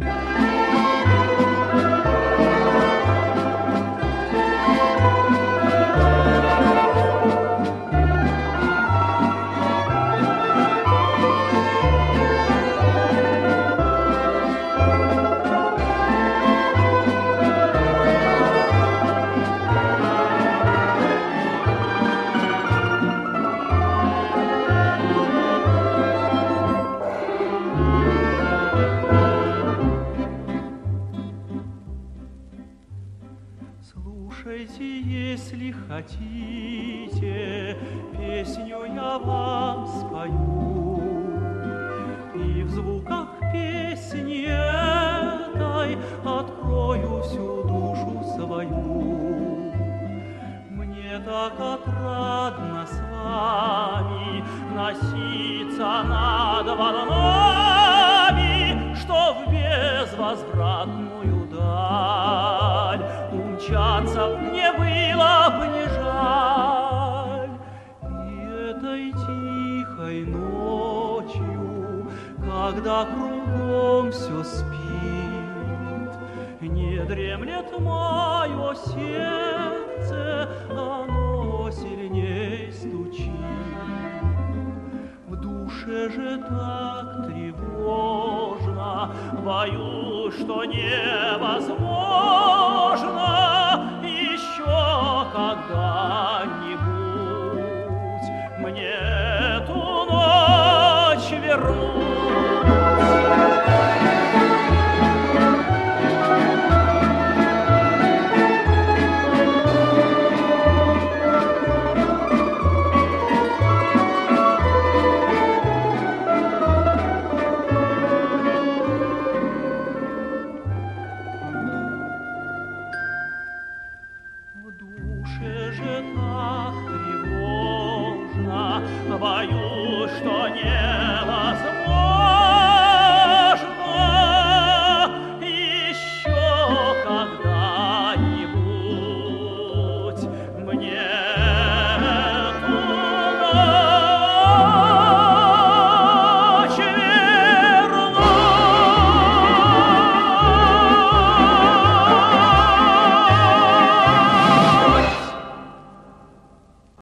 Слушайте, если хотите, песню я вам спою. И в звуках песни этой открою всю душу свою. Мне так отрадно с вами носиться над волнами, что в безвозвратную даль умчаться мне было бы не жаль. И этой тихой ночью, когда кругом все спит, не дремлет мое сердце, оно сильней стучит. В душе же так тревожно, боюсь, что невозможно еще когда-нибудь мне эту ночь вернуть. Боюсь, что не